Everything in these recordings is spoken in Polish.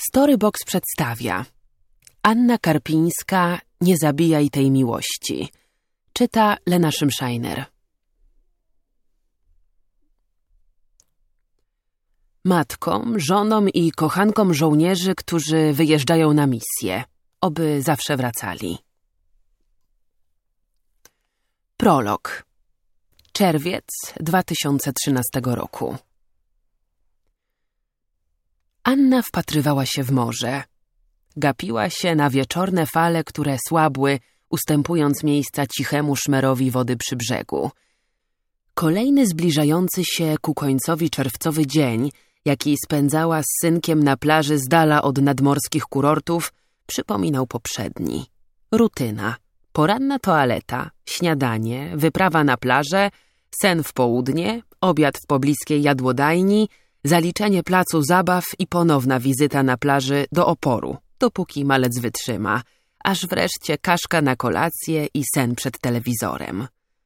Storybox przedstawia Anna Karpińska, Nie zabijaj tej miłości. Czyta Lena Szymszajner. Matkom, żonom i kochankom żołnierzy, którzy wyjeżdżają na misję, oby zawsze wracali. Prolog. Czerwiec 2013 roku. Anna wpatrywała się w morze. Gapiła się na wieczorne fale, które słabły, ustępując miejsca cichemu szmerowi wody przy brzegu. Kolejny zbliżający się ku końcowi czerwcowy dzień, jaki spędzała z synkiem na plaży z dala od nadmorskich kurortów, przypominał poprzedni. Rutyna. Poranna toaleta, śniadanie, wyprawa na plażę, sen w południe, obiad w pobliskiej jadłodajni, zaliczenie placu zabaw i ponowna wizyta na plaży do oporu, dopóki malec wytrzyma, aż wreszcie kaszka na kolację i sen przed telewizorem.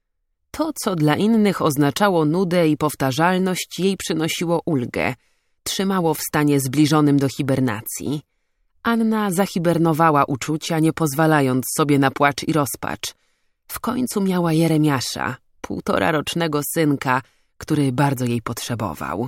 To, co dla innych oznaczało nudę i powtarzalność, jej przynosiło ulgę, trzymało w stanie zbliżonym do hibernacji. Anna zahibernowała uczucia, nie pozwalając sobie na płacz i rozpacz. W końcu miała Jeremiasza, 1,5-rocznego synka, który bardzo jej potrzebował.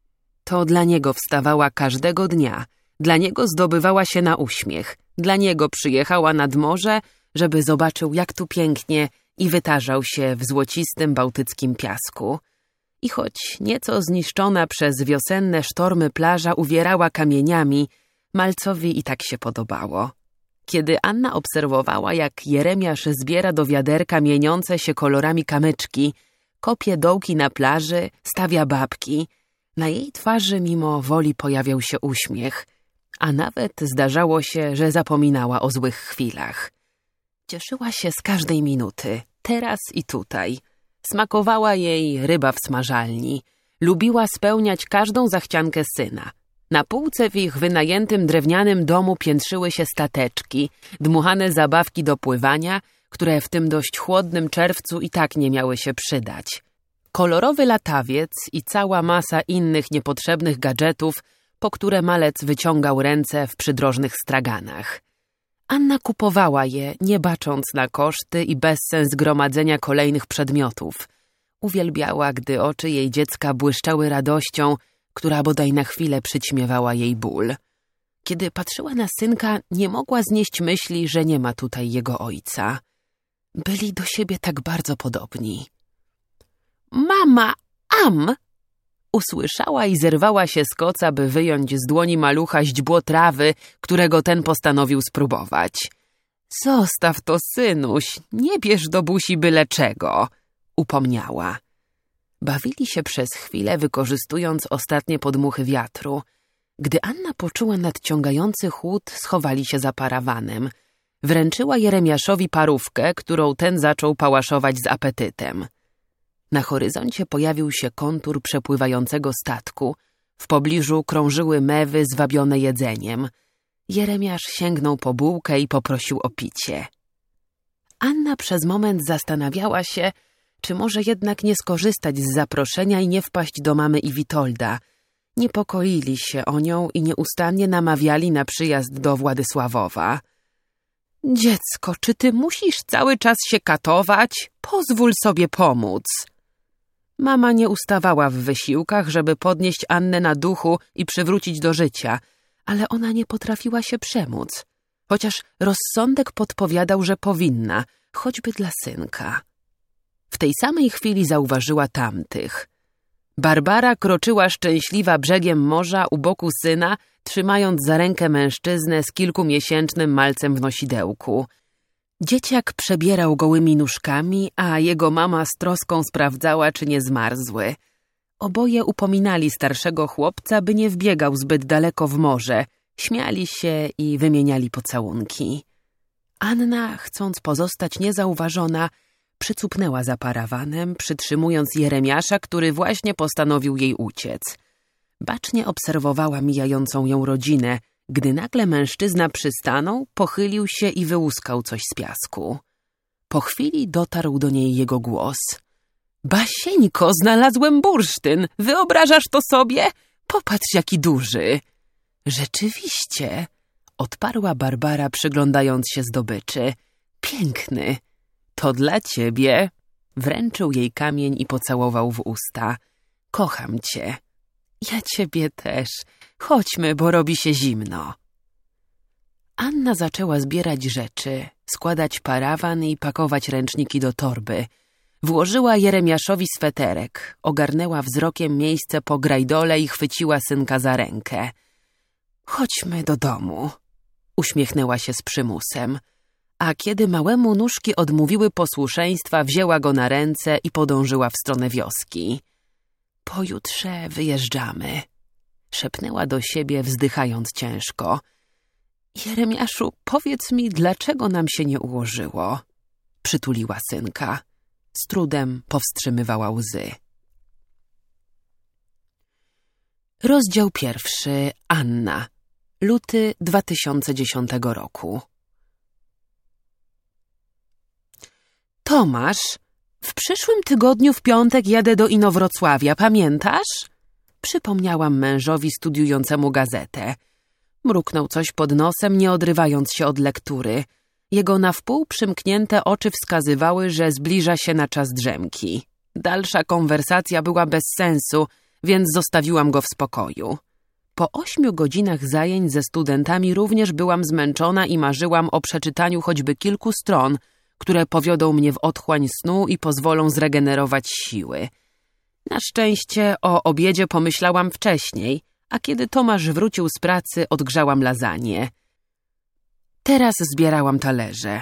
To dla niego wstawała każdego dnia, dla niego zdobywała się na uśmiech, dla niego przyjechała nad morze, żeby zobaczył, jak tu pięknie, i wytarzał się w złocistym bałtyckim piasku. I choć nieco zniszczona przez wiosenne sztormy plaża uwierała kamieniami, malcowi i tak się podobało. Kiedy Anna obserwowała, jak Jeremiasz zbiera do wiaderka mieniące się kolorami kamyczki, kopie dołki na plaży, stawia babki, na jej twarzy mimo woli pojawiał się uśmiech, a nawet zdarzało się, że zapominała o złych chwilach. Cieszyła się z każdej minuty, teraz i tutaj. Smakowała jej ryba w smażalni. Lubiła spełniać każdą zachciankę syna. Na półce w ich wynajętym drewnianym domu piętrzyły się stateczki, dmuchane zabawki do pływania, które w tym dość chłodnym czerwcu i tak nie miały się przydać. Kolorowy latawiec i cała masa innych niepotrzebnych gadżetów, po które malec wyciągał ręce w przydrożnych straganach. Anna kupowała je, nie bacząc na koszty i bezsens gromadzenia kolejnych przedmiotów. Uwielbiała, gdy oczy jej dziecka błyszczały radością, która bodaj na chwilę przyćmiewała jej ból. Kiedy patrzyła na synka, nie mogła znieść myśli, że nie ma tutaj jego ojca. Byli do siebie tak bardzo podobni. Mama, usłyszała i zerwała się z koca, by wyjąć z dłoni malucha źdźbło trawy, którego ten postanowił spróbować. Zostaw to, synuś, nie bierz do buzi byle czego, upomniała. Bawili się przez chwilę, wykorzystując ostatnie podmuchy wiatru. Gdy Anna poczuła nadciągający chłód, schowali się za parawanem. Wręczyła Jeremiaszowi parówkę, którą ten zaczął pałaszować z apetytem. Na horyzoncie pojawił się kontur przepływającego statku. W pobliżu krążyły mewy zwabione jedzeniem. Jeremiasz sięgnął po bułkę i poprosił o picie. Anna przez moment zastanawiała się, czy może jednak nie skorzystać z zaproszenia i nie wpaść do mamy i Witolda. Niepokoili się o nią i nieustannie namawiali na przyjazd do Władysławowa. Dziecko, czy ty musisz cały czas się katować? Pozwól sobie pomóc. Mama nie ustawała w wysiłkach, żeby podnieść Annę na duchu i przywrócić do życia, ale ona nie potrafiła się przemóc, chociaż rozsądek podpowiadał, że powinna, choćby dla synka. W tej samej chwili zauważyła tamtych. Barbara kroczyła szczęśliwa brzegiem morza u boku syna, trzymając za rękę mężczyznę z kilkumiesięcznym malcem w nosidełku. Dzieciak przebierał gołymi nóżkami, a jego mama z troską sprawdzała, czy nie zmarzły. Oboje upominali starszego chłopca, by nie wbiegał zbyt daleko w morze. Śmiali się i wymieniali pocałunki. Anna, chcąc pozostać niezauważona, przycupnęła za parawanem, przytrzymując Jeremiasza, który właśnie postanowił jej uciec. Bacznie obserwowała mijającą ją rodzinę, gdy nagle mężczyzna przystanął, pochylił się i wyłuskał coś z piasku. Po chwili dotarł do niej jego głos. Basieńko, znalazłem bursztyn! Wyobrażasz to sobie? Popatrz, jaki duży! Rzeczywiście, odparła Barbara, przyglądając się zdobyczy. Piękny. To dla ciebie. Wręczył jej kamień i pocałował w usta. Kocham cię. Ja ciebie też. Chodźmy, bo robi się zimno. Anna zaczęła zbierać rzeczy, składać parawan i pakować ręczniki do torby. Włożyła Jeremiaszowi sweterek, ogarnęła wzrokiem miejsce po grajdole i chwyciła synka za rękę. Chodźmy do domu. Uśmiechnęła się z przymusem. A kiedy małemu nóżki odmówiły posłuszeństwa, wzięła go na ręce i podążyła w stronę wioski. Pojutrze wyjeżdżamy. Szepnęła do siebie, wzdychając ciężko. Jeremiaszu, powiedz mi, dlaczego nam się nie ułożyło? Przytuliła synka. Z trudem powstrzymywała łzy. Rozdział 1. Anna. Luty 2010 roku. Tomasz, w przyszłym tygodniu w piątek jadę do Inowrocławia, pamiętasz? Przypomniałam mężowi studiującemu gazetę. Mruknął coś pod nosem, nie odrywając się od lektury. Jego na wpół przymknięte oczy wskazywały, że zbliża się na czas drzemki. Dalsza konwersacja była bez sensu, więc zostawiłam go w spokoju. Po 8 godzinach zajęć ze studentami również byłam zmęczona i marzyłam o przeczytaniu choćby kilku stron, które powiodą mnie w otchłań snu i pozwolą zregenerować siły. Na szczęście o obiedzie pomyślałam wcześniej, a kiedy Tomasz wrócił z pracy, odgrzałam lasagne. Teraz zbierałam talerze.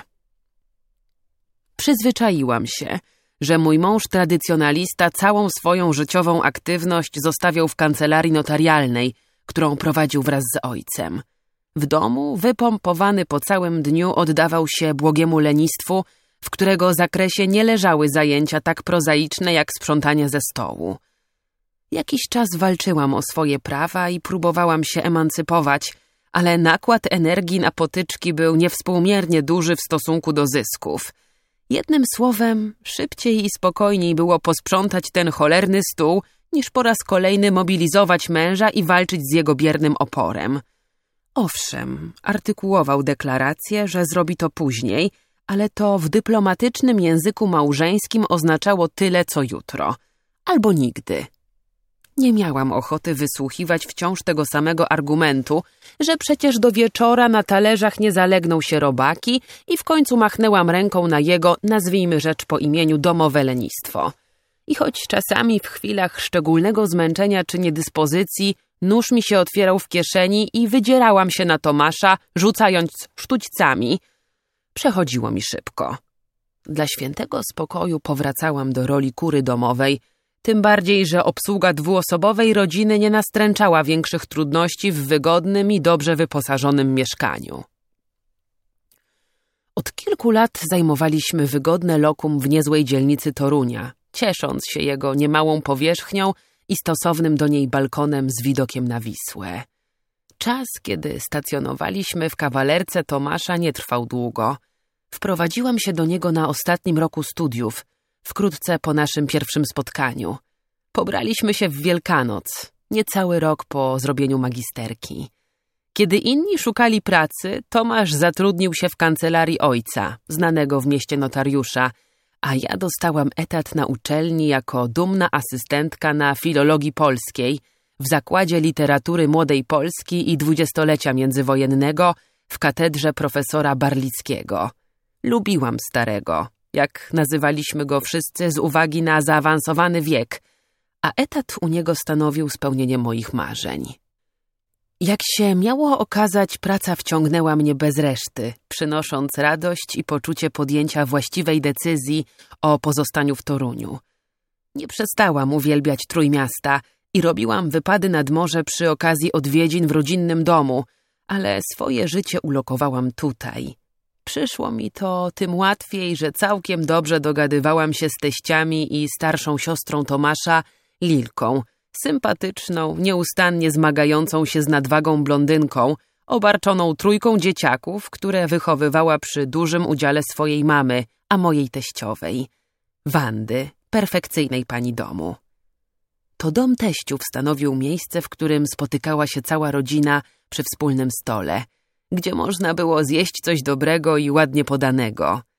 Przyzwyczaiłam się, że mój mąż tradycjonalista całą swoją życiową aktywność zostawiał w kancelarii notarialnej, którą prowadził wraz z ojcem. W domu, wypompowany po całym dniu, oddawał się błogiemu lenistwu, w którego zakresie nie leżały zajęcia tak prozaiczne jak sprzątanie ze stołu. Jakiś czas walczyłam o swoje prawa i próbowałam się emancypować, ale nakład energii na potyczki był niewspółmiernie duży w stosunku do zysków. Jednym słowem, szybciej i spokojniej było posprzątać ten cholerny stół, niż po raz kolejny mobilizować męża i walczyć z jego biernym oporem. Owszem, artykułował deklarację, że zrobi to później, ale to w dyplomatycznym języku małżeńskim oznaczało tyle, co jutro. Albo nigdy. Nie miałam ochoty wysłuchiwać wciąż tego samego argumentu, że przecież do wieczora na talerzach nie zalegną się robaki i w końcu machnęłam ręką na jego, nazwijmy rzecz po imieniu, domowe lenistwo. I choć czasami w chwilach szczególnego zmęczenia czy niedyspozycji nóż mi się otwierał w kieszeni i wydzierałam się na Tomasza, rzucając sztućcami, przechodziło mi szybko. Dla świętego spokoju powracałam do roli kury domowej, tym bardziej, że obsługa dwuosobowej rodziny nie nastręczała większych trudności w wygodnym i dobrze wyposażonym mieszkaniu. Od kilku lat zajmowaliśmy wygodne lokum w niezłej dzielnicy Torunia, ciesząc się jego niemałą powierzchnią i stosownym do niej balkonem z widokiem na Wisłę. Czas, kiedy stacjonowaliśmy w kawalerce Tomasza, nie trwał długo. Wprowadziłam się do niego na ostatnim roku studiów, wkrótce po naszym pierwszym spotkaniu. Pobraliśmy się w Wielkanoc, niecały rok po zrobieniu magisterki. Kiedy inni szukali pracy, Tomasz zatrudnił się w kancelarii ojca, znanego w mieście notariusza, a ja dostałam etat na uczelni jako dumna asystentka na filologii polskiej w Zakładzie Literatury Młodej Polski i Dwudziestolecia Międzywojennego w katedrze profesora Barlickiego. Lubiłam starego, jak nazywaliśmy go wszyscy z uwagi na zaawansowany wiek, a etat u niego stanowił spełnienie moich marzeń. Jak się miało okazać, praca wciągnęła mnie bez reszty, przynosząc radość i poczucie podjęcia właściwej decyzji o pozostaniu w Toruniu. Nie przestałam uwielbiać Trójmiasta i robiłam wypady nad morze przy okazji odwiedzin w rodzinnym domu, ale swoje życie ulokowałam tutaj. Przyszło mi to tym łatwiej, że całkiem dobrze dogadywałam się z teściami i starszą siostrą Tomasza, Lilką, sympatyczną, nieustannie zmagającą się z nadwagą blondynką, obarczoną trójką dzieciaków, które wychowywała przy dużym udziale swojej mamy, a mojej teściowej, Wandy, perfekcyjnej pani domu. to dom teściów stanowił miejsce, w którym spotykała się cała rodzina przy wspólnym stole, gdzie można było zjeść coś dobrego i ładnie podanego.